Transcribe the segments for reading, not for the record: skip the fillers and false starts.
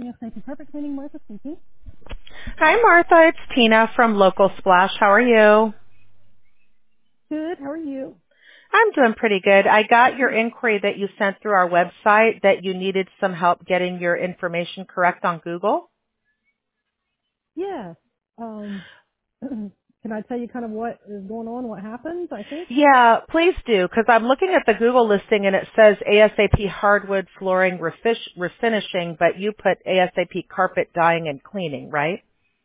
ASAP Carpet Cleaning, Martha speaking. Hi, Martha. It's Tina from Local Splash. How are you? Good, how are you? I'm doing pretty good. I got your inquiry that you sent through our website that you needed some help getting your information correct on Google. Yes. Can I tell you kind of what is going on, what happened, I think? Yeah, please do, because I'm looking at the Google listing and it says ASAP hardwood flooring refinishing, but you put ASAP carpet dyeing and cleaning, right?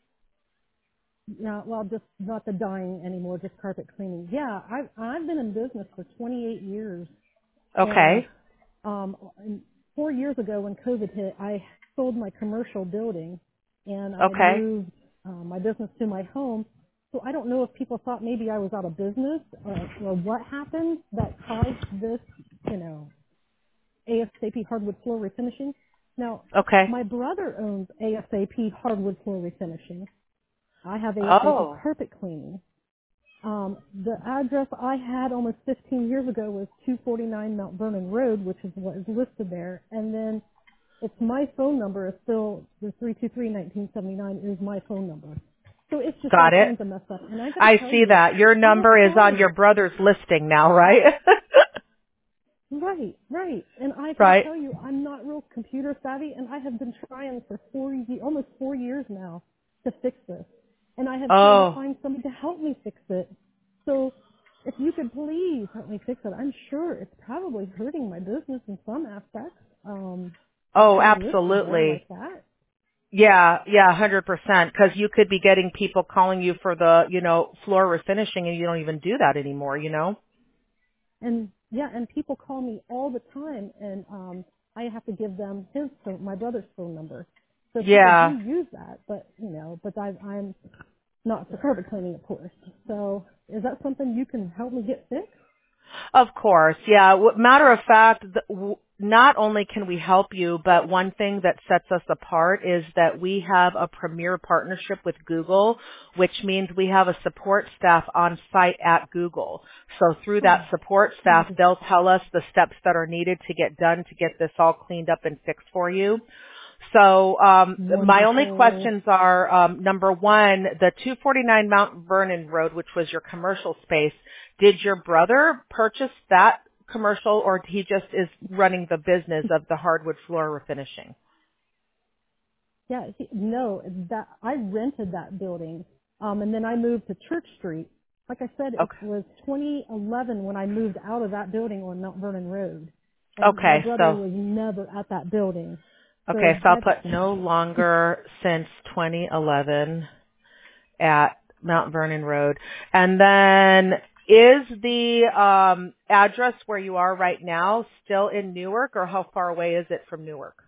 Yeah, well, just not the dyeing anymore, just carpet cleaning. Yeah, I've been in business for 28 years, and Okay. and 4 years ago when COVID hit, I sold my commercial building, and I Okay. moved my business to my home. So I don't know if people thought maybe I was out of business or what happened that caused this, you know, ASAP hardwood floor refinishing. Now, Okay. my brother owns ASAP hardwood floor refinishing. I have ASAP Oh, carpet cleaning. The address I had almost 15 years ago was 249 Mount Vernon Road, which is what is listed there. And then it's my phone number is still the 323-1979 is my phone number. So it's just all got it. kinds of messed up. And I got to I tell see you, that. Your I have number is on tried. your brother's listing now, right? Right, right. And I got to Right. tell you, I'm not real computer savvy, and I have been trying for almost 4 years now to fix this. And I have tried to Oh, find somebody to help me fix it. So if you could please help me fix it, I'm sure it's probably hurting my business in some aspects, oh, being listed there absolutely. like that. Yeah, yeah, 100%. Because you could be getting people calling you for the, floor refinishing, and you don't even do that anymore. And yeah, and people call me all the time, and I have to give them my brother's phone number. So people do Yeah. use that, but I'm not for carpet cleaning, of course. So is that something you can help me get fixed? Of course, yeah. Matter of fact, not only can we help you, but one thing that sets us apart is that we have a premier partnership with Google, which means we have a support staff on site at Google. So through Oh, that support staff, wonderful. they'll tell us the steps that are needed to get done to get this all cleaned up and fixed for you. So my only Wonderful. questions are, number one, the 249 Mount Vernon Road, which was your commercial space, did your brother purchase that commercial, or he just is running the business of the hardwood floor refinishing? Yeah, no, that I rented that building, and then I moved to Church Street. Like I said, it Okay. was 2011 when I moved out of that building on Mount Vernon Road, and my Okay. brother So was never at that building. So okay. So I'll that's put no longer since 2011 at Mount Vernon Road, and then is the address where you are right now still in Newark, or how far away is it from Newark?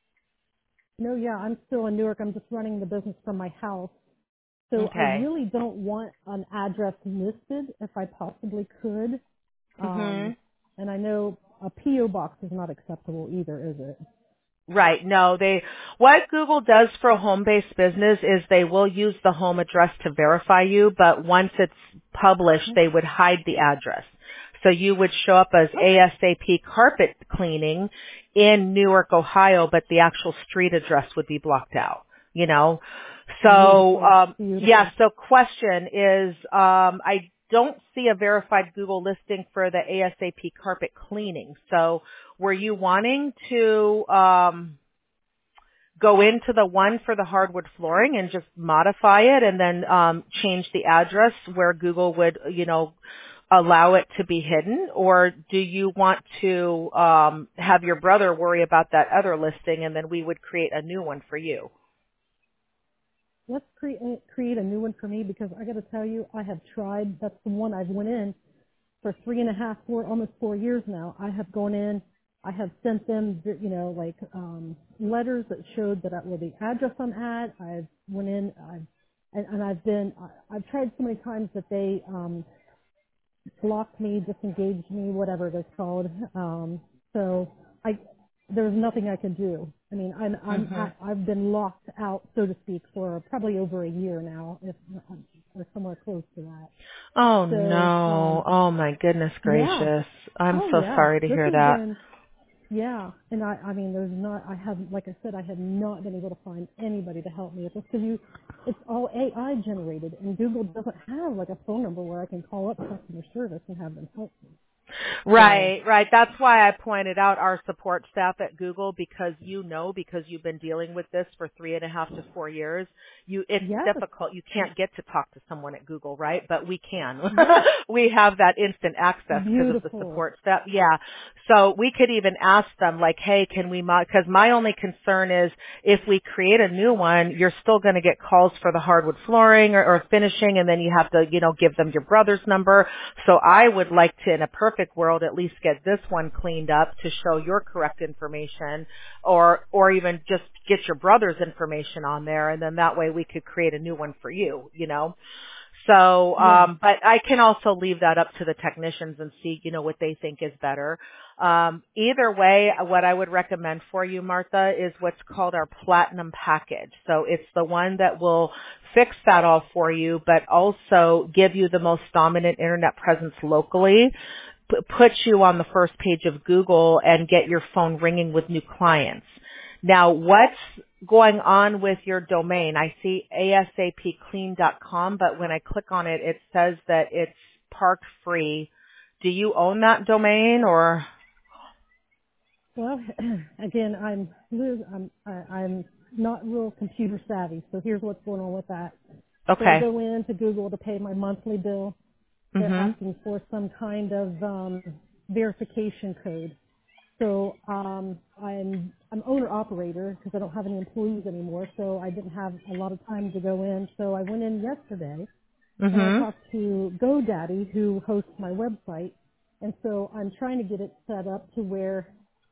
no, yeah, I'm still in Newark. I'm just running the business from my house. So I Okay. really don't want an address listed if I possibly could. Mhm. And I know a PO box is not acceptable either, is it? Right. No, what Google does for a home-based business is they will use the home address to verify you, but once it's published, they would hide the address. So you would show up as Oh, ASAP carpet cleaning in Newark, Ohio, but the actual street address would be blocked out, you know? So, beautiful, yeah, beautiful. so question is, I don't see a verified Google listing for the ASAP carpet cleaning. So, were you wanting to go into the one for the hardwood flooring and just modify it and then change the address where Google would, allow it to be hidden? Or do you want to have your brother worry about that other listing and then we would create a new one for you? Let's create a new one for me because I got to tell you, I have tried. That's the one I've went in for 3.5, almost 4 years now. I have gone in. I have sent them, letters that showed that where the address I'm at. I've went in. I've tried so many times that they blocked me, disengaged me, whatever it is called. So there's nothing I can do. I mean, Hmm. I've been locked out, so to speak, for probably over a year now, if or somewhere close to that. Oh So, no. Oh my goodness yeah. gracious. I'm Oh so yeah. sorry to This hear has that. been, Yeah, and I mean, there's not, I have, like I said, I have not been able to find anybody to help me with this because it's all AI generated, and Google doesn't have like a phone number where I can call up customer service and have them help me. So, Right, right. That's why I pointed out our support staff at Google because because you've been dealing with this for 3.5 to 4 years, it's yes, difficult. You can't get to talk to someone at Google, right? But we can. right, We have that instant access because of the beautiful. support staff. Yeah. So we could even ask them like, hey, can we because my only concern is if we create a new one, you're still going to get calls for the hardwood flooring or finishing, and then you have to, give them your brother's number. So I would like to, in a perfect world, at least get this one cleaned up to show your correct information, or even just get your brother's information on there, and then that way we could create a new one for you. So, Yeah. but I can also leave that up to the technicians and see, what they think is better. Either way, what I would recommend for you, Martha, is what's called our Platinum package. So it's the one that will fix that all for you, but also give you the most dominant internet presence locally, put you on the first page of Google, and get your phone ringing with new clients. Now, what's going on with your domain? I see asapclean.com, but when I click on it, it says that it's park free. Do you own that domain or? Well, again, I'm not real computer savvy, so here's what's going on with that. So I Okay. go into Google to pay my monthly bill. They're Mhm. asking for some kind of verification code. So I'm owner operator because I don't have any employees anymore, so I didn't have a lot of time to go in. So I went in yesterday and I Mhm. talked to GoDaddy, who hosts my website, and so I'm trying to get it set up to where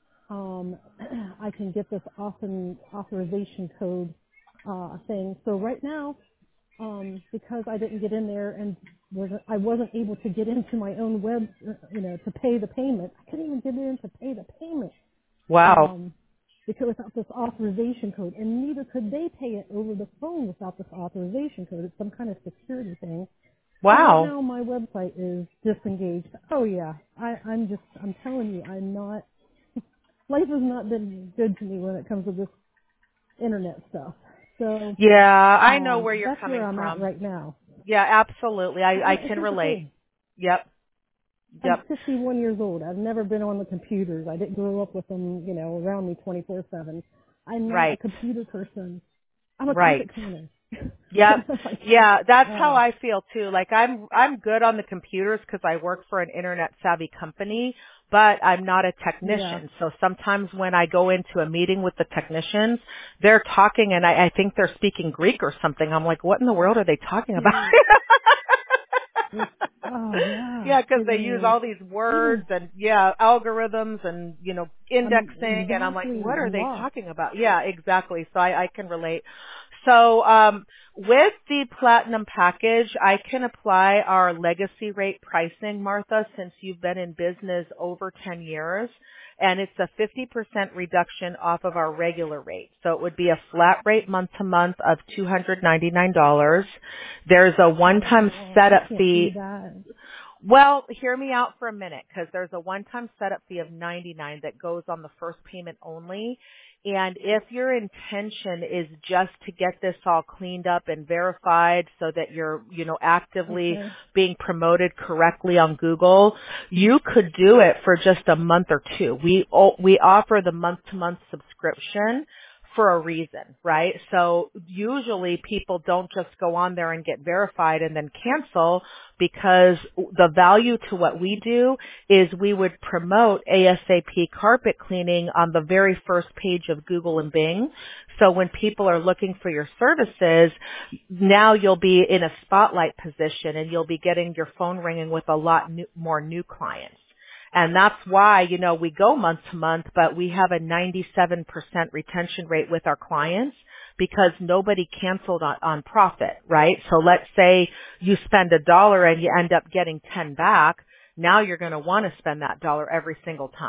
I can get this authorization code thing. So right now, because I didn't get in there and I wasn't able to get into my own web, to pay the payment. I couldn't even get in to pay the payment Wow. because without this authorization code, and neither could they pay it over the phone without this authorization code. It's some kind of security thing. So right Wow. now my website is disengaged. Oh yeah, I'm telling you, I'm not. Life has not been good to me when it comes to this internet stuff. So Yeah, I know where you're that's where coming I'm at from. right now. Yeah, absolutely. I And can here's the relate. thing. Yep. I'm Yep. 51 years old. I've never been on the computers. I didn't grow up with them, around me 24/7. I'm not a Right. computer person. I'm a Right. carpet cleaner. Yep. Like, Yeah, that's how uh, I feel too. Like I'm good on the computers because I work for an internet savvy company, but I'm not a yeah. technician. So sometimes when I go into a meeting with the technicians, they're talking and I think they're speaking Greek or something. I'm like, what in the world are they talking about? It's, oh yeah. Yeah, because It they use is all these words even, and algorithms and indexing, and I'm like, exactly what a are they lot. talking about? Yeah, exactly. So I can relate. So with the platinum package, I can apply our legacy rate pricing, Martha, since you've been in business over 10 years. And it's a 50% reduction off of our regular rate. So it would be a flat rate month to month of $299. There's a one-time Oh, I setup can't do fee. that. Well, hear me out for a minute because there's a one-time setup fee of $99 that goes on the first payment only. And if your intention is just to get this all cleaned up and verified so that you're, actively Okay. being promoted correctly on Google, you could do it for just a month or two. We offer the month-to-month subscription for a reason, right? So usually people don't just go on there and get verified and then cancel because the value to what we do is we would promote ASAP carpet cleaning on the very first page of Google and Bing. So when people are looking for your services, now you'll be in a spotlight position and you'll be getting your phone ringing with a lot more new clients. And that's why, we go month to month, but we have a 97% retention rate with our clients because nobody canceled on profit, right? So let's say you spend $1 and you end up getting 10 back. Now you're going to want to spend that dollar every single time.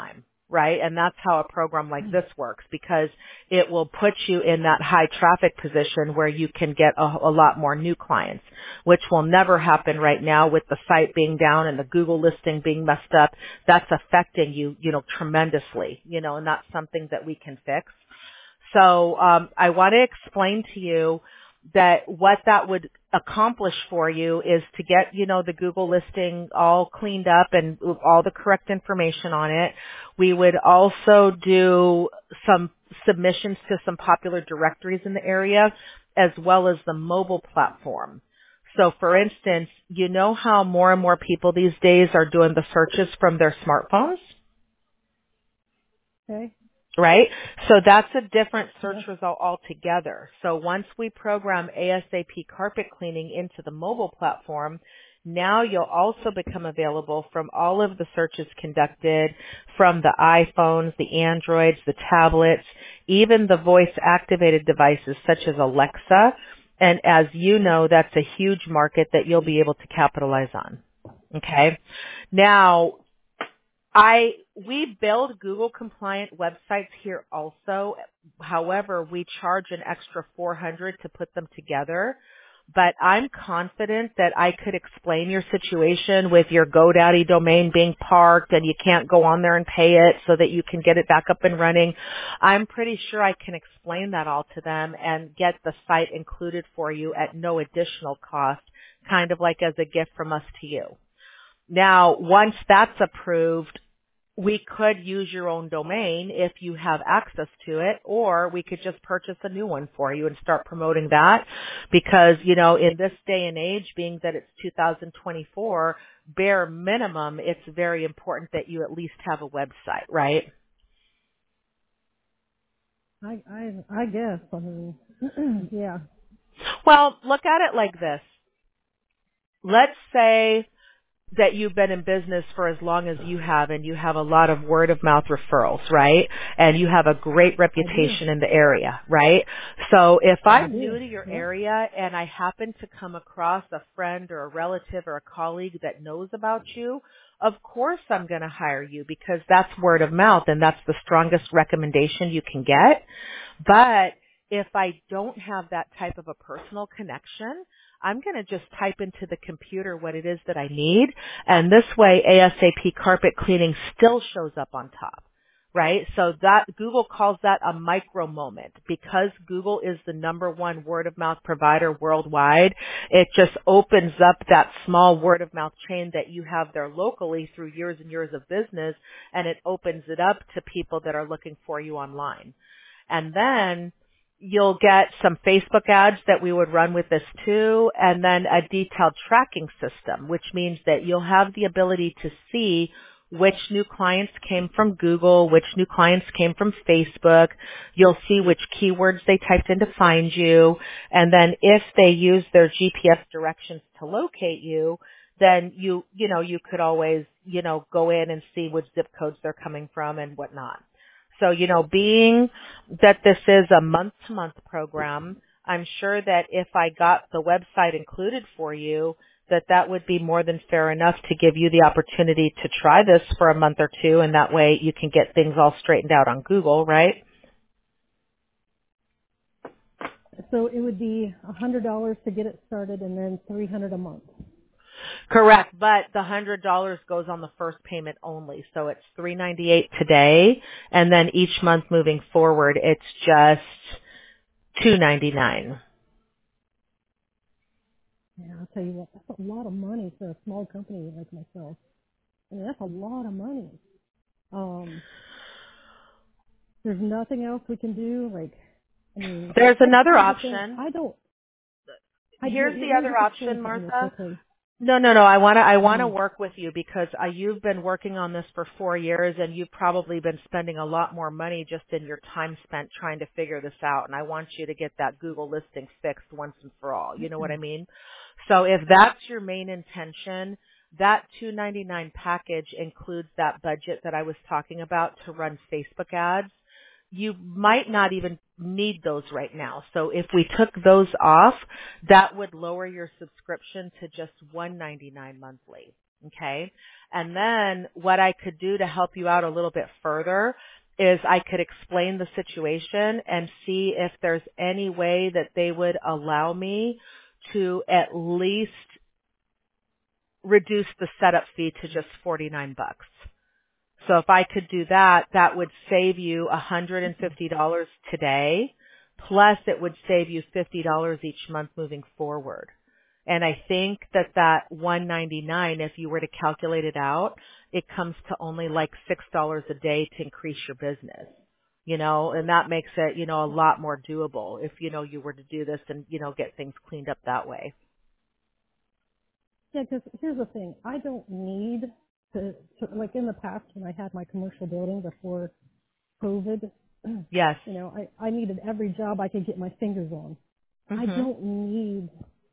right? And that's how a program like this works, because it will put you in that high traffic position where you can get a lot more new clients, which will never happen right now with the site being down and the Google listing being messed up. That's affecting you, tremendously, and that's something that we can fix. So I want to explain to you that what that would accomplish for you is to get, the Google listing all cleaned up and all the correct information on it. We would also do some submissions to some popular directories in the area, as well as the mobile platform. So for instance, you know how more and more people these days are doing the searches from their smartphones? Okay. Right? So that's a different search Yes. result altogether. So once we program ASAP carpet cleaning into the mobile platform, now you'll also become available from all of the searches conducted from the iPhones, the Androids, the tablets, even the voice activated devices such as Alexa. And as you know, that's a huge market that you'll be able to capitalize on. Okay? Now, we build Google compliant websites here also. However, we charge an extra $400 to put them together. But I'm confident that I could explain your situation with your GoDaddy domain being parked and you can't go on there and pay it so that you can get it back up and running. I'm pretty sure I can explain that all to them and get the site included for you at no additional cost, kind of like as a gift from us to you. Now, once that's approved, we could use your own domain if you have access to it, or we could just purchase a new one for you and start promoting that because, in this day and age, being that it's 2024, bare minimum, it's very important that you at least have a website, right? I guess. I mean, yeah. Well, look at it like this. Let's say that you've been in business for as long as you have and you have a lot of word of mouth referrals, right? And you have a great I do. reputation in the area, right? So if I I'm new do. to your Yep. area and I happen to come across a friend or a relative or a colleague that knows about you, of course I'm going to hire you because that's word of mouth and that's the strongest recommendation you can get. But if I don't have that type of a personal connection, I'm going to just type into the computer what it is that I need, and this way ASAP carpet cleaning still shows up on top, right? So that Google calls that a micro moment. Because Google is the number one word of mouth provider worldwide, it just opens up that small word of mouth chain that you have there locally through years and years of business, and it opens it up to people that are looking for you online. And then you'll get some Facebook ads that we would run with this too, and then a detailed tracking system, which means that you'll have the ability to see which new clients came from Google, which new clients came from Facebook. You'll see which keywords they typed in to find you, and then if they use their GPS directions to locate you, then you could always, go in and see which zip codes they're coming from and whatnot. So, being that this is a month-to-month program, I'm sure that if I got the website included for you, that would be more than fair enough to give you the opportunity to try this for a month or two, and that way you can get things all straightened out on Google, right? So it would be $100 to get it started, and then $300 a month. Correct, but the $100 goes on the first payment only, so it's $398 today, and then each month moving forward, it's just $299. Yeah, I'll tell you what, that's a lot of money for a small company like myself. I mean, that's a lot of money. There's nothing else we can do. Like, I mean, There's another here's the thing. option. Here's the Let me other just explain option, something real Martha. quickly. No. I wanna Um, work with you because you've been working on this for 4 years and you've probably been spending a lot more money just in your time spent trying to figure this out. And I want you to get that Google listing fixed once and for all. You know what I mean? So if that's your main intention, that $299 package includes that budget that I was talking about to run Facebook ads. You might not even need those right now. So if we took those off, that would lower your subscription to just $199 monthly. Okay. And then what I could do to help you out a little bit further is I could explain the situation and see if there's any way that they would allow me to at least reduce the setup fee to just $49. So if I could do that, that would save you $150 today, plus it would save you $50 each month moving forward. And I think that that $199, if you were to calculate it out, it comes to only like $6 a day to increase your business. And that makes it, a lot more doable if, you were to do this and, get things cleaned up that way. Yeah, because here's the thing. I don't need to, like in the past when I had my commercial building before COVID, Yes. I needed every job I could get my fingers on. I Mhm. don't need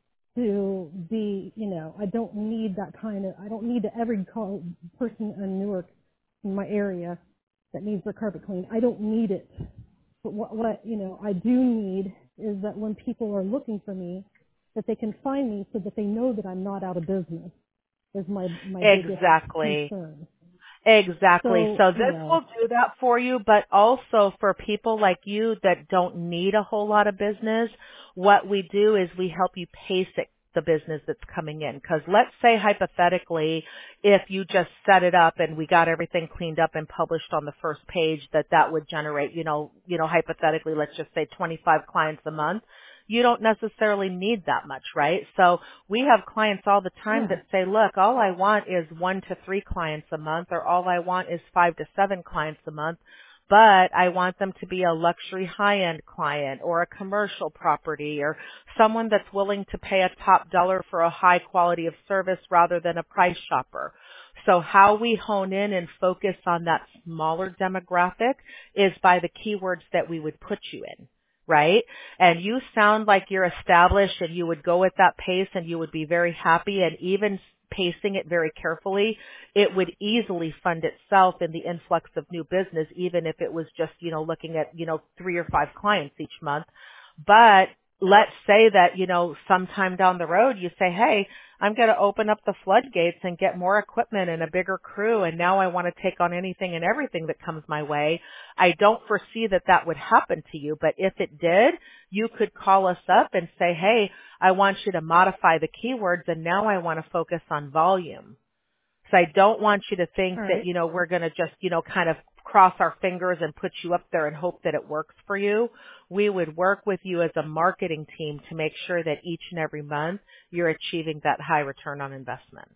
to be, I don't need that I don't need every person in Newark in my area that needs their carpet cleaned. I don't need it. But what I do need is that when people are looking for me, that they can find me so that they know that I'm not out of business is my biggest Exactly. concern. Exactly. So, So this will do that for you, but also for people like you that don't need a whole lot of business, what we do is we help you pace it, the business that's coming in. Because let's say hypothetically, if you just set it up and we got everything cleaned up and published on the first page, that would generate, hypothetically, let's just say 25 clients a month. You don't necessarily need that much, right? So we have clients all the time yeah. that say, look, all I want is 1 to 3 clients a month, or all I want is 5 to 7 clients a month, but I want them to be a luxury high-end client or a commercial property or someone that's willing to pay a top dollar for a high quality of service rather than a price shopper. So how we hone in and focus on that smaller demographic is by the keywords that we would put you in. Right? And you sound like you're established and you would go at that pace and you would be very happy, and even pacing it very carefully, it would easily fund itself in the influx of new business, even if it was just, looking at, 3 or 5 clients each month. But let's say that, sometime down the road you say, hey, I'm going to open up the floodgates and get more equipment and a bigger crew, and now I want to take on anything and everything that comes my way. I don't foresee that would happen to you, but if it did, you could call us up and say, hey, I want you to modify the keywords and now I want to focus on volume. So I don't want you to think All that, right. we're going to just, kind of cross our fingers and put you up there and hope that it works for you. We would work with you as a marketing team to make sure that each and every month you're achieving that high return on investment.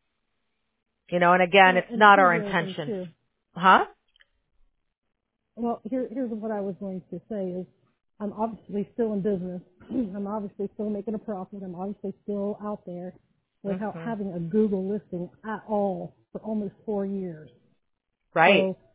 And again, Well, it's and not here's our the other thing intention. too. Huh? Well, here's what I was going to say is I'm obviously still in business. I'm obviously still making a profit. I'm obviously still out there without Mhm. having a Google listing at all for almost 4 years. Right. So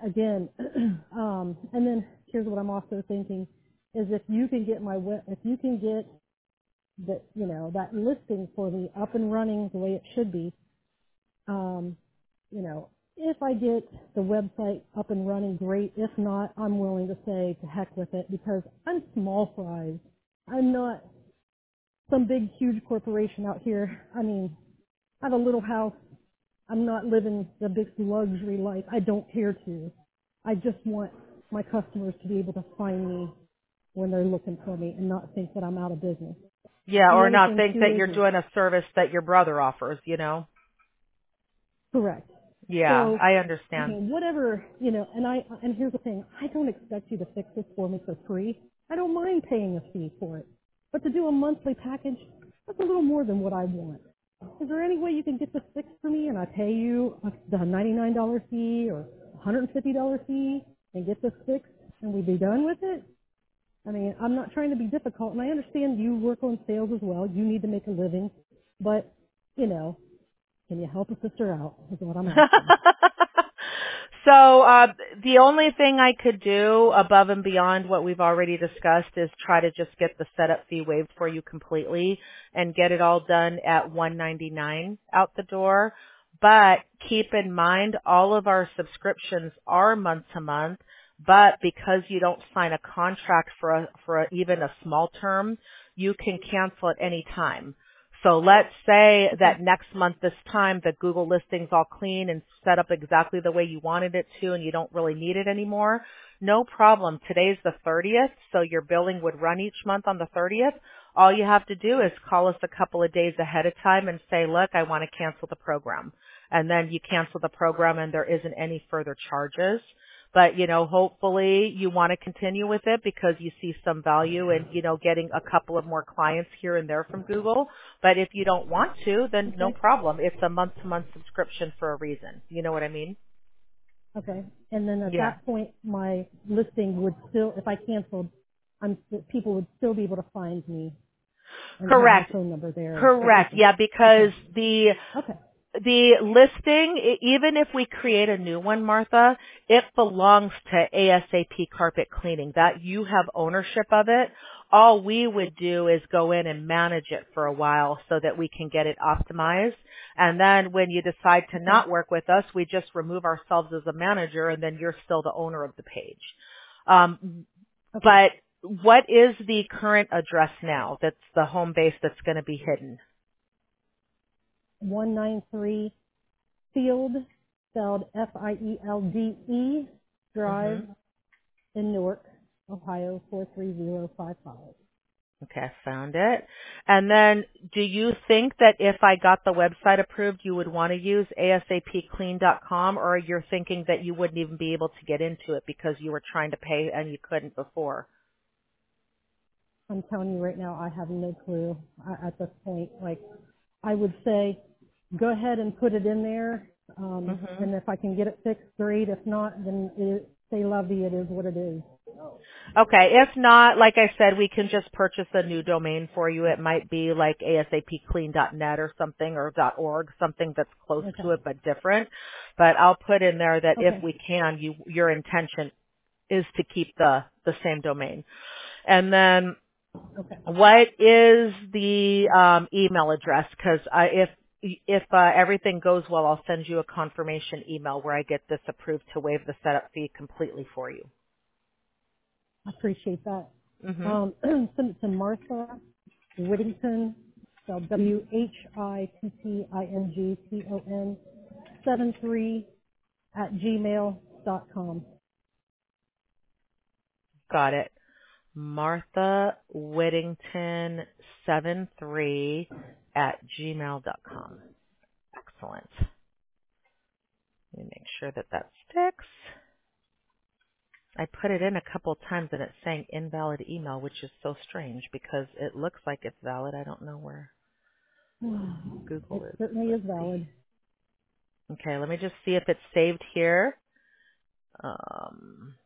and then here's what I'm also thinking is if you can get if you can get that listing for me up and running the way it should be, um, if I get the website up and running, great. If not, I'm willing to say to heck with it because I'm small fries. I'm not some big, huge corporation out here. I mean, I have a little house. I'm not living the big luxury life. I don't care to. I just want my customers to be able to find me when they're looking for me and not think that I'm out of business. Yeah, The or other not thing think that too you're is doing a service that your brother offers. correct. Yeah, So, I I understand. mean, whatever, and here's the thing, I don't expect you to fix this for me for free. I don't mind paying a fee for it. But to do a monthly package, that's a little more than what I want. Is there any way you can get this fixed for me and I pay you the $99 fee or $150 fee and get this fixed and we be done with it? I mean, I'm not trying to be difficult and I understand you work on sales as well. You need to make a living. But, can you help a sister out is what I'm asking. So the only thing I could do above and beyond what we've already discussed is try to just get the setup fee waived for you completely and get it all done at $199 out the door. But keep in mind, all of our subscriptions are month to month. But because you don't sign a contract for even a small term, you can cancel at any time. So let's say Okay. that next month this time the Google listing's all clean and set up exactly the way you wanted it to and you don't really need it anymore. No problem. Today's the 30th, so your billing would run each month on the 30th. All you have to do is call us a couple of days ahead of time and say, look, I want to cancel the program. And then you cancel the program and there isn't any further charges. But, hopefully you want to continue with it because you see some value in, getting a couple of more clients here and there from Google. But if you don't want to, then no Okay. problem. It's a month-to-month subscription for a reason. You know what I mean? Okay. And then at Yeah. that point, my listing would still, if I canceled, people would still be able to find me and have my Correct. phone number there. Correct. Okay. Yeah, because Okay. the Okay. listing, even if we create a new one, Martha, it belongs to ASAP Carpet Cleaning. That you have ownership of it. All we would do is go in and manage it for a while so that we can get it optimized. And then when you decide to Okay. not work with us, we just remove ourselves as a manager and then you're still the owner of the page. Um, Okay. but what is the current address now that's the home base that's going to be hidden? 193 Field, spelled Fielde Hmm. Drive in Newark, Ohio 43055. Okay, I found it. And then do you think that if I got the website approved, you would want to use asapclean.com, or you're thinking that you wouldn't even be able to get into it because you were trying to pay and you couldn't before? I'm telling you right now, I have no clue at this point. Like, I would say, go ahead and put it in there, Hmm. and if I can get it fixed, great. If not, then say lovey, it is what it is. Okay, if not, like I said, we can just purchase a new domain for you. It might be like asapclean.net or something, or .org, something that's close Okay. to it but different. But I'll put in there that if Okay. we can, your intention is to keep the same domain. And then Okay. what is the email address? Because if everything goes well, I'll send you a confirmation email where I get this approved to waive the setup fee completely for you. I appreciate that. Hmm. Send it to Martha Whittington, spelled Whittington 73 at gmail.com. Got it. Martha Whittington 73 at gmail.com. Excellent. Let me make sure that that sticks. I put it in a couple of times and it's saying invalid email, which is so strange because it looks like it's valid. I don't know where Google It is. certainly Let's is see. valid. Okay, let me just see if it's saved here. Um,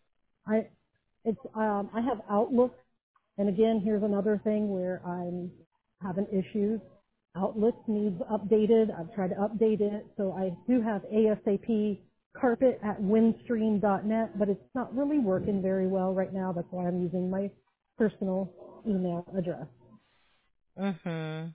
I have Outlook, and again, here's another thing where I'm having issues. Outlook needs updated. I've tried to update it, so I do have ASAP carpet at windstream.net, but it's not really working very well right now. That's why I'm using my personal email address. mhm.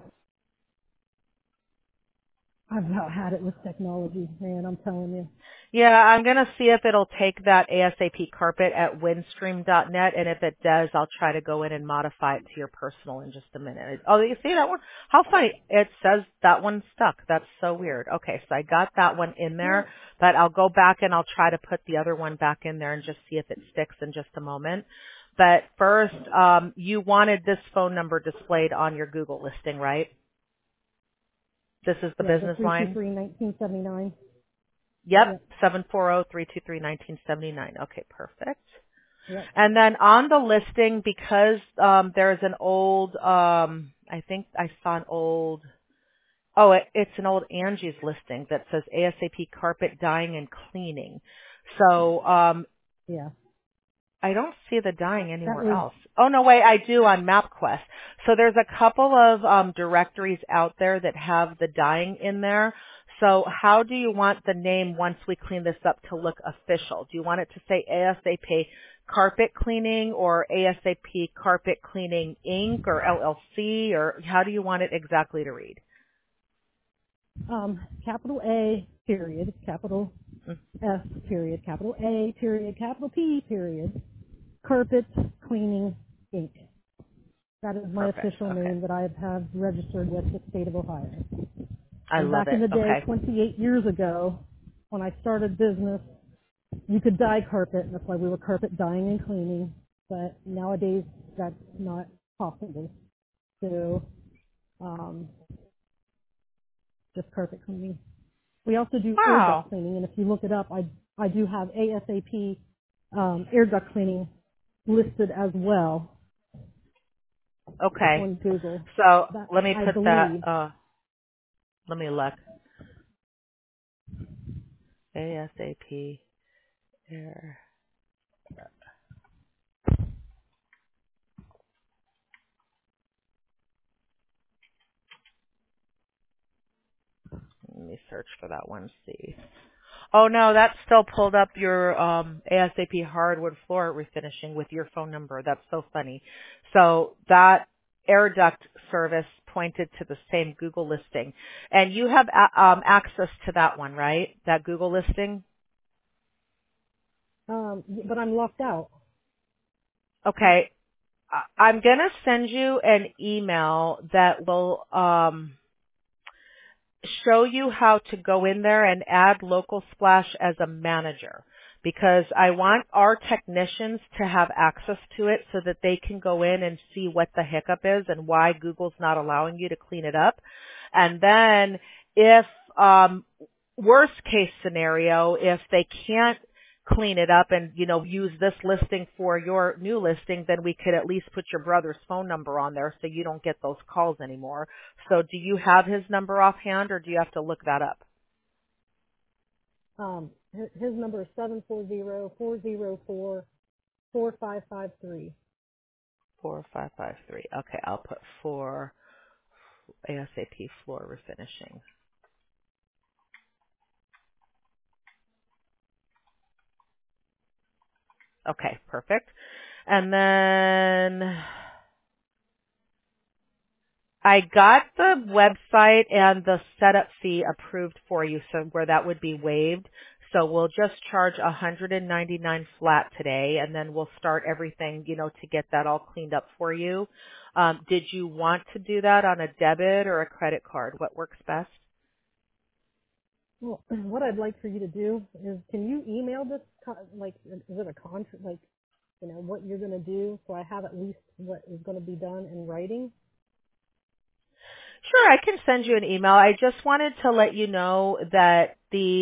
I've about had it with technology, man. I'm telling you. Yeah, I'm going to see if it'll take that ASAP carpet at windstream.net, and if it does, I'll try to go in and modify it to your personal in just a minute. Oh, you see that one? How funny. It says that one stuck. That's so weird. Okay, so I got that one in there, Well, but I'll go back and I'll try to put the other one back in there and just see if it sticks in just a moment. But first, you wanted this phone number displayed on your Google listing, right? This is the yeah, the business line? 323-1979. Yep, Yep, 740-323-1979. Okay, perfect. yep, And then on the listing, because there's an old, I think I saw an old, it's an old Angie's listing that says ASAP carpet dyeing and cleaning. So yeah. I don't see the dyeing That anywhere was, else. Oh no, wait, I do on MapQuest. So there's a couple of directories out there that have the dyeing in there. So how do you want the name once we clean this up to look official? Do you want it to say ASAP Carpet Cleaning or ASAP Carpet Cleaning Inc. or LLC, or how do you want it exactly to read? capital A, period, capital S, period, capital A, period, capital P, period, Carpet Cleaning Inc. That is my Perfect. official Okay. name that I have registered with the state of Ohio. I And love back in it. the day, Okay. 28 years ago, when I started business, you could dye carpet. That's why we were carpet dyeing and cleaning. But nowadays, that's not possible. So, um, just carpet cleaning. We also do air duct Wow. cleaning, and if you look it up, I do have ASAP air duct cleaning listed as well Okay. on Google. So That let me I put that, believe. let me look. ASAP air. Let me search for that one, see. Oh no, that still pulled up your ASAP hardwood floor refinishing with your phone number. That's so funny. So that air duct service pointed to the same Google listing. And you have access to that one, right? That Google listing? But I'm locked out. Okay. I'm going to send you an email that will show you how to go in there and add Local Splash as a manager, because I want our technicians to have access to it so that they can go in and see what the hiccup is and why Google's not allowing you to clean it up. And then if worst case scenario, if they can't clean it up and, use this listing for your new listing, then we could at least put your brother's phone number on there so you don't get those calls anymore. So do you have his number offhand, or do you have to look that up? His number is 740-404-4553. 4553. Okay, I'll put for ASAP floor refinishing. Okay, perfect. And then I got the website and the setup fee approved for you, so where that would be waived. So we'll just charge $199 flat today, and then we'll start everything, to get that all cleaned up for you. Did you want to do that on a debit or a credit card? What works best? Well, what I'd like for you to do is, can you email this, is it a contract, what you're going to do, so I have at least what is going to be done in writing? Sure, I can send you an email. I just wanted to let you know that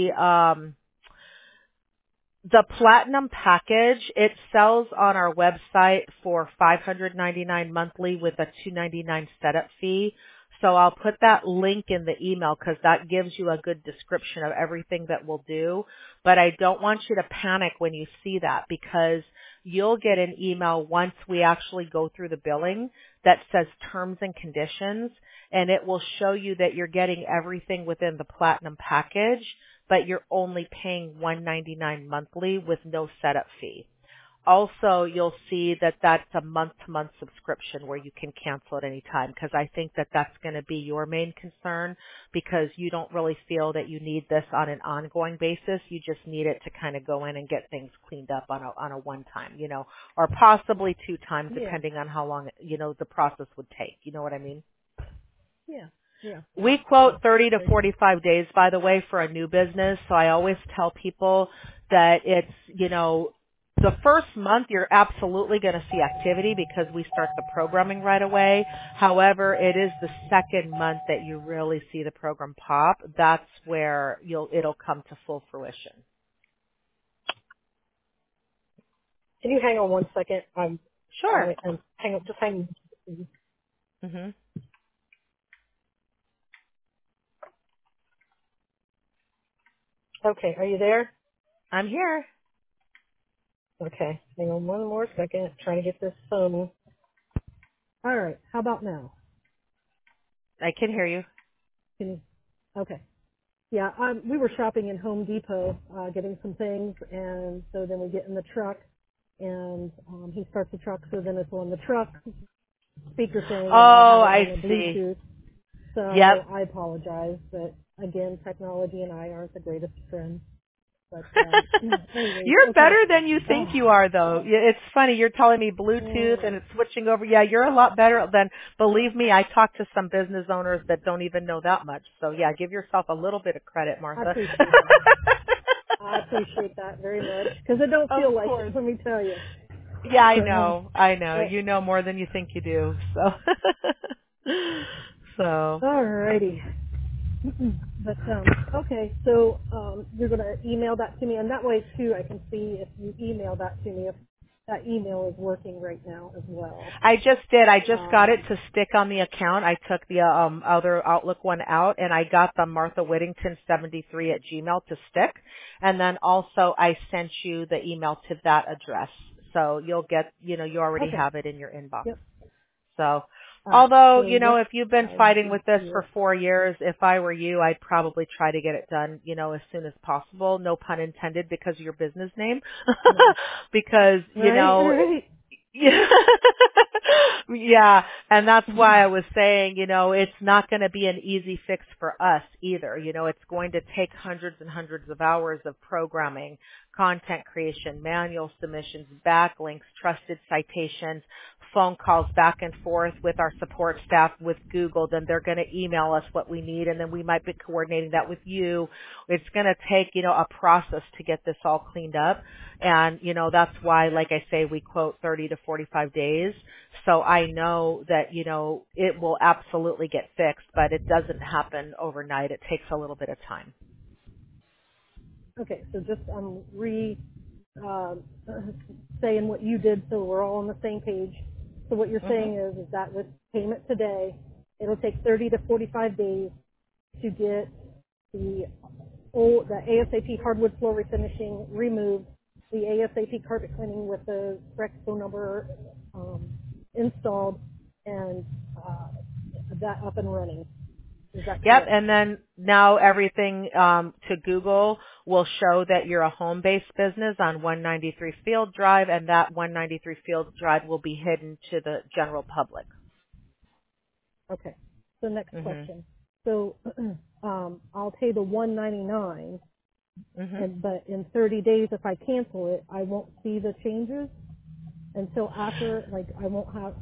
the platinum package, it sells on our website for $599 monthly with a $299 setup fee. So I'll put that link in the email because that gives you a good description of everything that we'll do. But I don't want you to panic when you see that, because you'll get an email once we actually go through the billing that says terms and conditions, and it will show you that you're getting everything within the platinum package, but you're only paying $199 monthly with no setup fee. Also, you'll see that that's a month-to-month subscription where you can cancel at any time, because I think that that's going to be your main concern, because you don't really feel that you need this on an ongoing basis. You just need it to kind of go in and get things cleaned up on a one time, or possibly two times, Yeah, depending on how long, the process would take. You know what I mean? yeah, yeah, yeah. We quote That's 30 to great. 45 days, by the way, for a new business. So I always tell people that it's, the first month you're absolutely going to see activity because we start the programming right away. However, it is the second month that you really see the program pop. That's where it'll come to full fruition. Can you hang on one second? Sure. And hang on, just hang. Mhm. Okay, are you there? I'm here. Okay, hang on one more second. Trying to get this phone. All right, how about now? I can hear you. Can you? Okay. Yeah, we were shopping in Home Depot, getting some things, and so then we get in the truck, and he starts the truck, so then it's on the truck speaker thing, and I Oh, have it on I the see. Bluetooth. So Yep. I apologize, but again, technology and I aren't the greatest friends. But anyways, You're okay. better than you think you are, though. It's funny. You're telling me Bluetooth and it's switching over. Yeah, you're a lot better than. Believe me, I talk to some business owners that don't even know that much. So yeah, give yourself a little bit of credit, I Martha. appreciate that. I appreciate that very much because I don't Of feel like course. it. Let me tell you. Yeah, I So, know. I know. but You know more than you think you do. So. So. alrighty. But okay, so you're gonna email that to me, and that way too, I can see if you email that to me if that email is working right now as well. I just did. I just got it Um, to stick on the account. I took the other Outlook one out, and I got the Martha Whittington 73 at Gmail to stick. And then also I sent you the email to that address, so you'll get. You already okay. have it in your inbox. Yep. So, All right. although, So what if you've been I'll fighting do with this for here. 4 years, if I were you, I'd probably try to get it done, as soon as possible. No pun intended because of your business name. Yeah. Because, Right. Right. yeah. Yeah, and that's why I was saying, it's not going to be an easy fix for us either. It's going to take hundreds and hundreds of hours of programming, content creation, manual submissions, backlinks, trusted citations, phone calls back and forth with our support staff with Google. Then they're going to email us what we need, and then we might be coordinating that with you. It's going to take, a process to get this all cleaned up. And, that's why, like I say, we quote 30 to 45 days. So I know that, it will absolutely get fixed, but it doesn't happen overnight. It takes a little bit of time. Okay. So just um, saying what you did, so we're all on the same page. So what you're Hmm. saying is that with payment today, it'll take 30 to 45 days to get the the ASAP hardwood floor refinishing removed, the ASAP carpet cleaning with the correct phone number um, installed, and that up and running. Is that Yep, correct? and then now everything to Google will show that you're a home-based business on 193 Field Drive, and that 193 Field Drive will be hidden to the general public. Okay. So next Mhm. question. So I'll pay the 199, Mhm. but in 30 days, if I cancel it, I won't see the changes until after. Like I won't have.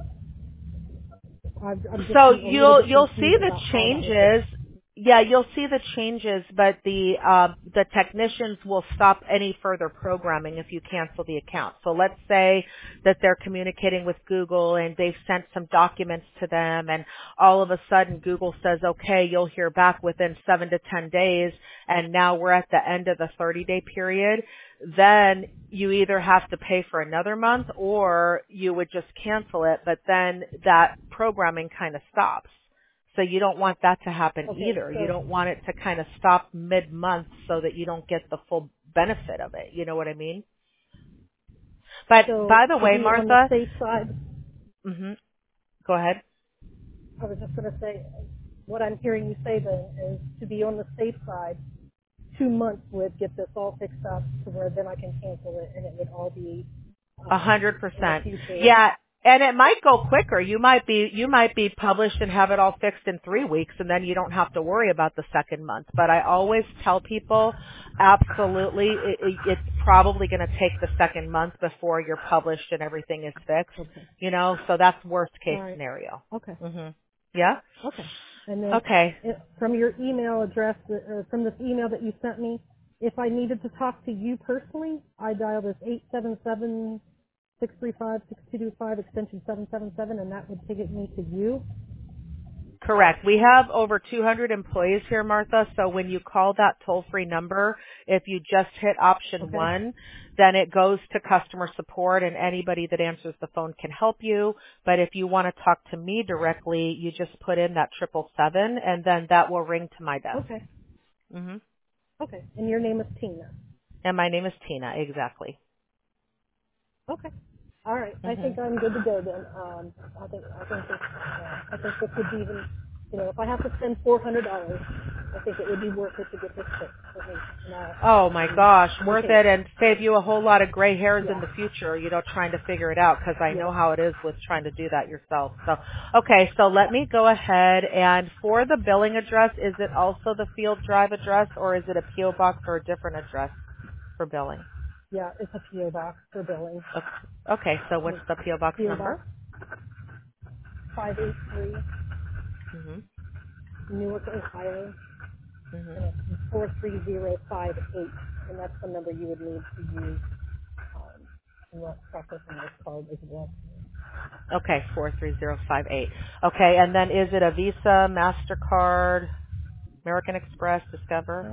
I'm just So a little bit you'll see confused the about how that would work. changes. Yeah, you'll see the changes, but the technicians will stop any further programming if you cancel the account. So let's say that they're communicating with Google and they've sent some documents to them, and all of a sudden Google says, "Okay, you'll hear back within 7 to 10 days," and now we're at the end of the 30-day period. Then you either have to pay for another month or you would just cancel it, but then that programming kind of stops. So you don't want that to happen Okay. either. You So don't want it to kind of stop mid-month so that you don't get the full benefit of it. You know what I mean? But So by the to way, be on the Martha, safe side, go ahead. I was just going to say, what I'm hearing you say then is to be on the safe side, 2 months would get this all fixed up to where then I can cancel it and it would all be A um, hundred in the percent. future. Yeah. And it might go quicker. You might be published and have it all fixed in 3 weeks, and then you don't have to worry about the second month. But I always tell people, absolutely, it's probably going to take the second month before you're published and everything is fixed. Okay. So that's worst All case right. scenario. Okay. Yeah. Okay. And then Okay. from your email address, from this email that you sent me, if I needed to talk to you personally, I dial this 877-635-6225 extension 777 and that would take me to you. Correct. We have over 200 employees here, Martha, so when you call that toll-free number, if you just hit option Okay? 1, then it goes to customer support and anybody that answers the phone can help you. But if you want to talk to me directly, you just put in that 777 and then that will ring to my desk. Okay. Hmm. Okay. And your name is Tina. And my name is Tina, exactly. Okay. All right. I Hmm. think I'm good to go then. I think this would be even, if I have to spend $400, I think it would be worth it to get this fixed for me. And Oh my gosh, I'm worth okay it with it. and save you a whole lot of gray hairs in Yeah. the future, trying to figure it out because I Yeah. know how it is with trying to do that yourself. So, okay, so let me go ahead and for the billing address, is it also the Field Drive address or is it a PO box or a different address? for billing? Yeah, it's a PO box for billing. Okay, so what's It's the PO box PO box number? 583, Mhm. Newark, Ohio, Mhm. and it's 43058, and that's the number you would need to use processing this card as well. Okay, 43058. Okay, and then is it a Visa, Mastercard, American Express, Discover?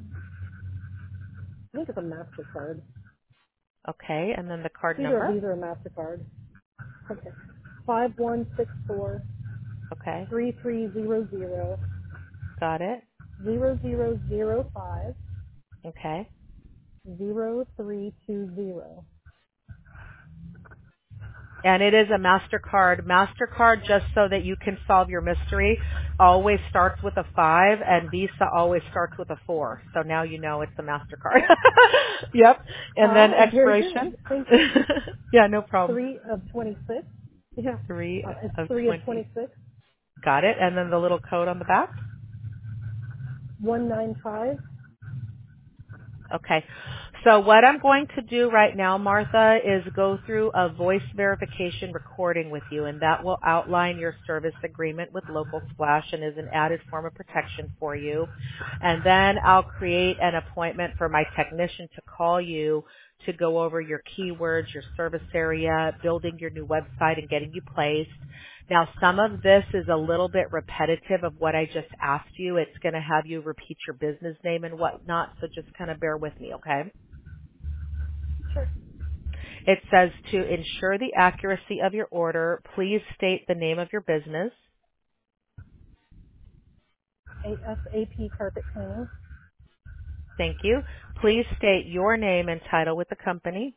I think it's a MasterCard. Okay, and then the card It's either a number? Visa or MasterCard. Okay. 5164 Okay, 3300 got it. 0005 Okay. 0320. And it is a MasterCard. MasterCard, just so that you can solve your mystery, always starts with a 5, and Visa always starts with a 4. So now you know it's a MasterCard. Yep. And then Very expiration? good. Thank you. Yeah, no problem. 3 of 26. Yeah. 3 It's of 3 of 20. 26. Got it. And then the little code on the back? 195. Okay. So what I'm going to do right now, Martha, is go through a voice verification recording with you, and that will outline your service agreement with Local Splash and is an added form of protection for you. And then I'll create an appointment for my technician to call you to go over your keywords, your service area, building your new website, and getting you placed. Now, some of this is a little bit repetitive of what I just asked you. It's going to have you repeat your business name and whatnot, so just kind of bear with me, okay? Sure. It says to ensure the accuracy of your order, please state the name of your business. ASAP carpet cleaning. Thank you. Please state your name and title with the company.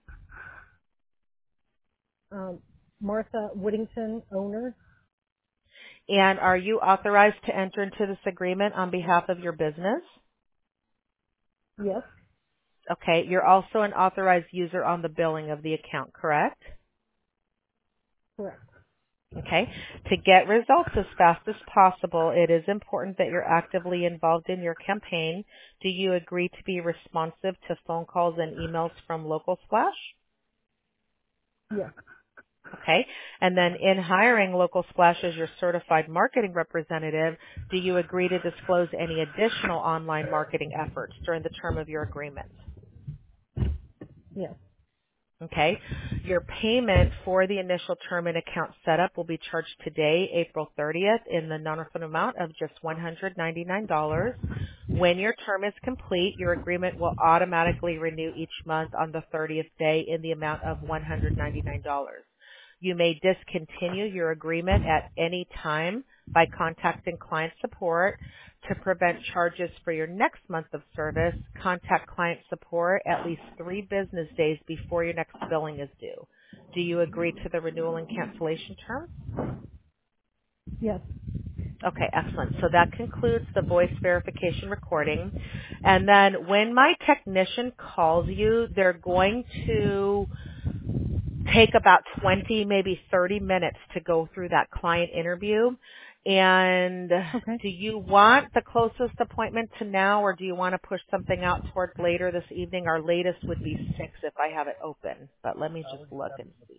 Martha Whittington, owner. And are you authorized to enter into this agreement on behalf of your business? Yes. Okay. You're also an authorized user on the billing of the account, correct? Correct. Okay. To get results as fast as possible, it is important that you're actively involved in your campaign. Do you agree to be responsive to phone calls and emails from Local Splash? Yes. Okay. And then in hiring Local Splash as your certified marketing representative, do you agree to disclose any additional online marketing efforts during the term of your agreement? Yes. Okay. Your payment for the initial term and account setup will be charged today, April 30th, in the non-refundable amount of just $199. When your term is complete, your agreement will automatically renew each month on the 30th day in the amount of $199. You may discontinue your agreement at any time by contacting client support. To prevent charges for your next month of service, contact client support at least 3 business days before your next billing is due. Do you agree to the renewal and cancellation terms? Yes. Okay, excellent. So that concludes the voice verification recording. And then when my technician calls you, they're going to take about 20, maybe 30 minutes to go through that client interview. And Okay. do you want the closest appointment to now, or do you want to push something out towards later this evening? Our latest would be 6 if I have it open. But let me just look and see.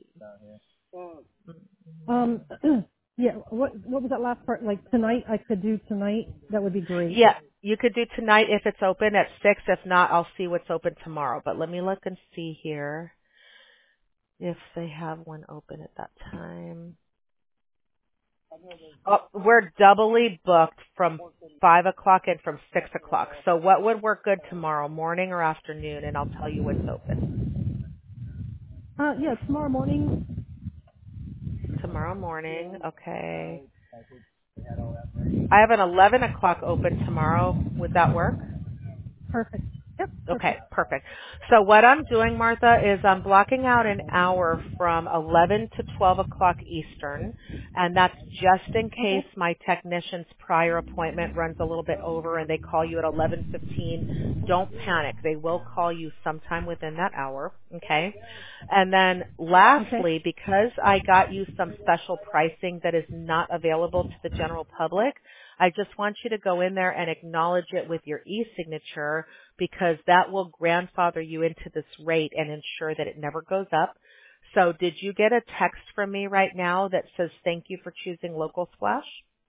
Um, yeah. What was that last part? Like tonight, I could do tonight. That would be great. Yeah, you could do tonight if it's open at 6. If not, I'll see what's open tomorrow. But let me look and see here if they have one open at that time. Oh, we're doubly booked from 5 o'clock and from 6 o'clock. So what would work good tomorrow, morning or afternoon? And I'll tell you what's open. Yeah. Tomorrow morning. Tomorrow morning, okay. I have an 11 o'clock open tomorrow. Would that work? Perfect. Yep. Okay, Perfect. perfect. So what I'm doing, Martha, is I'm blocking out an hour from 11 to 12 o'clock Eastern, and that's just in case Okay. my technician's prior appointment runs a little bit over and they call you at 11:15. Don't panic. They will call you sometime within that hour, okay? And then Okay. lastly, because I got you some special pricing that is not available to the general public, I just want you to go in there and acknowledge it with your e-signature because that will grandfather you into this rate and ensure that it never goes up. So did you get a text from me right now that says thank you for choosing Local Splash?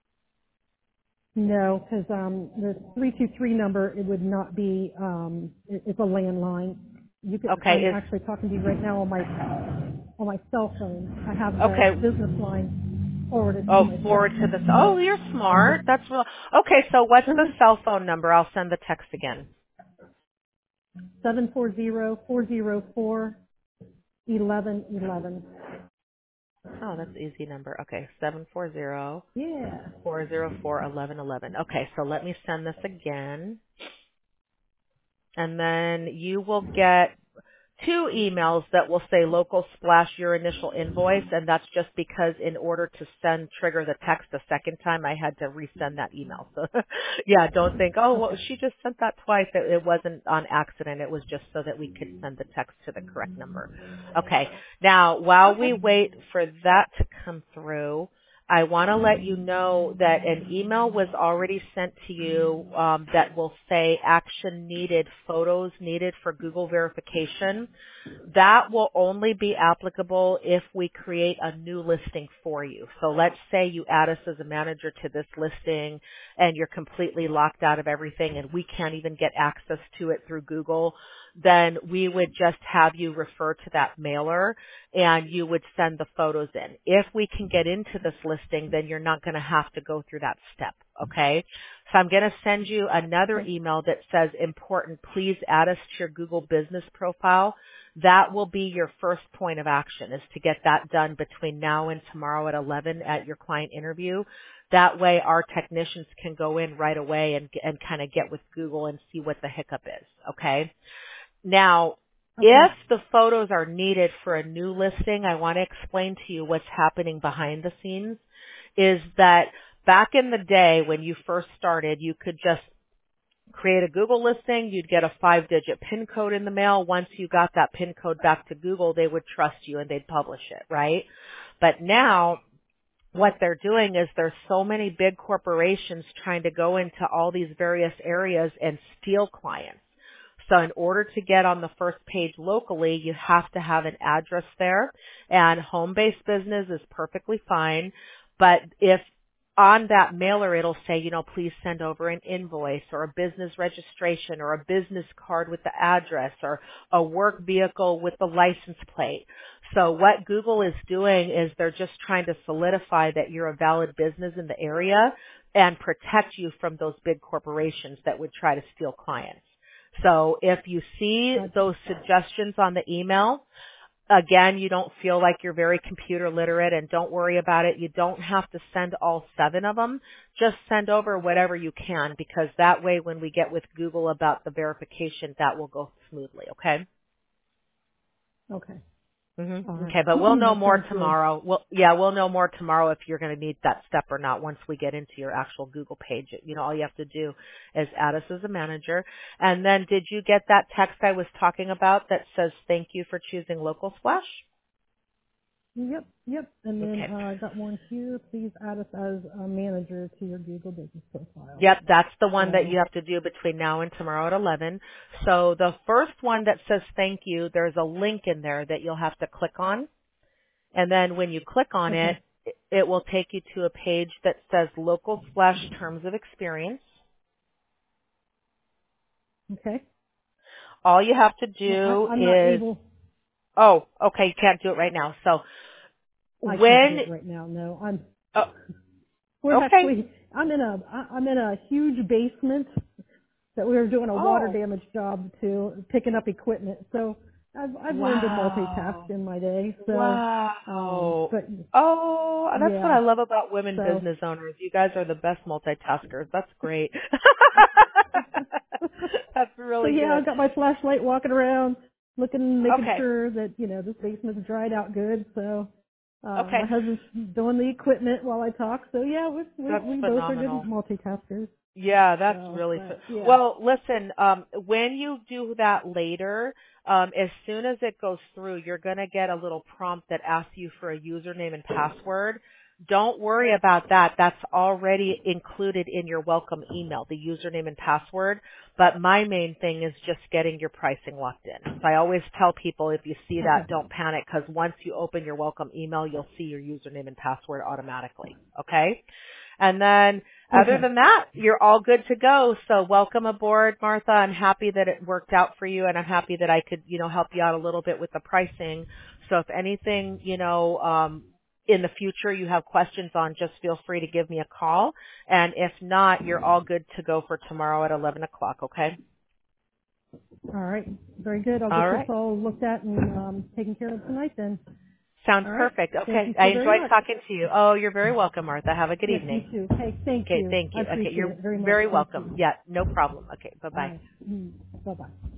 No, because the 323 number, it would not be, it's a landline. Okay, I'm actually talking to you right now on my cell phone. I have the okay. business line forwarded to Oh, my forward cell to this. phone. Oh, you're smart. That's real. Okay, so what's the Uh-huh. cell phone number? I'll send the text again. 740-404-1111. Oh, that's an easy number. Okay, 740 Yeah. 404-1111. Okay, so let me send this again. And then you will get two emails that will say Local Splash your initial invoice, and that's just because in order to trigger the text a second time, I had to resend that email. So yeah, don't think, oh, well, Okay. she just sent that twice. It wasn't on accident. It was just so that we could send the text to the correct number. Okay. Now, while we Okay. wait for that to come through, I want to let you know that an email was already sent to you that will say action needed, photos needed for Google verification. That will only be applicable if we create a new listing for you. So let's say you add us as a manager to this listing and you're completely locked out of everything and we can't even get access to it through Google, then we would just have you refer to that mailer and you would send the photos in. If we can get into this listing, then you're not going to have to go through that step, okay? So I'm going to send you another Okay. email that says important, please add us to your Google business profile. That will be your first point of action, is to get that done between now and tomorrow at 11 at your client interview. That way our technicians can go in right away and kind of get with Google and see what the hiccup is, okay? Now, Okay. if the photos are needed for a new listing, I want to explain to you what's happening behind the scenes, is that back in the day when you first started, you could just create a Google listing, you'd get a 5-digit PIN code in the mail. Once you got that PIN code back to Google, they would trust you and they'd publish it, right? But now what they're doing is there's so many big corporations trying to go into all these various areas and steal clients. So in order to get on the first page locally, you have to have an address there, and home-based business is perfectly fine. But if on that mailer it'll say, please send over an invoice or a business registration or a business card with the address or a work vehicle with the license plate. So what Google is doing is they're just trying to solidify that you're a valid business in the area and protect you from those big corporations that would try to steal clients. So if you see Gotcha. those suggestions on the email, again, you don't feel like you're very computer literate, and don't worry about it. You don't have to send all 7 of them. Just send over whatever you can, because that way when we get with Google about the verification, that will go smoothly, okay? Okay. All Mm-hmm. right. Okay, but we'll know That more sounds good. tomorrow. We'll know more tomorrow if you're going to need that step or not once we get into your actual Google page. All you have to do is add us as a manager. And then did you get that text I was talking about that says thank you for choosing Local Splash? Yep, yep. And then Okay. I got one here. Please add us as a manager to your Google business profile. Yep, that's the one that So, you have to do between now and tomorrow at 11. So the first one that says thank you, there's a link in there that you'll have to click on. And then when you click on it, okay, it will take you to a page that says Local Splash Terms of Experience. okay. All you have to Well, do I'm not is, able. oh, okay, you can't do it right now. So I can't do when, it right now. No, oh, we're okay. actually. I'm in a huge basement that we were doing a water Oh, damage job to picking up equipment. So I've learned to multitask wow. in my day. So, Wow. but Oh, that's what yeah. I love about women So business owners. You guys are the best multitaskers. That's great. That's So really yeah, good. I've got my flashlight walking around, looking, making Okay. sure that, this basement's dried out good. So, Okay. my husband's doing the equipment while I talk. So yeah, That's we both are good phenomenal. multitaskers. Yeah, that's So, really but yeah. well, listen, when you do that later, as soon as it goes through, you're going to get a little prompt that asks you for a username and password. Don't worry about that. That's already included in your welcome email, the username and password. But my main thing is just getting your pricing locked in. So I always tell people if you see Okay. that, don't panic because once you open your welcome email, you'll see your username and password automatically. Okay? And then other Okay. than that, you're all good to go. So welcome aboard, Martha. I'm happy that it worked out for you and I'm happy that I could, help you out a little bit with the pricing. So if anything, in the future you have questions on, just feel free to give me a call. And if not, you're all good to go for tomorrow at 11 o'clock, okay? All right. Very good. I'll All get this right. all looked at and taken care of tonight then. Sounds All right. perfect. Thank Okay. you I so very enjoyed much. talking to you. Oh, you're very welcome, Martha. Have a good Yes, you evening. too. Hey, thank Okay. you. Thank I you. Okay. appreciate You're it very much. very Thank welcome. you. Yeah, no problem. Okay. All Bye-bye. right. Bye-bye.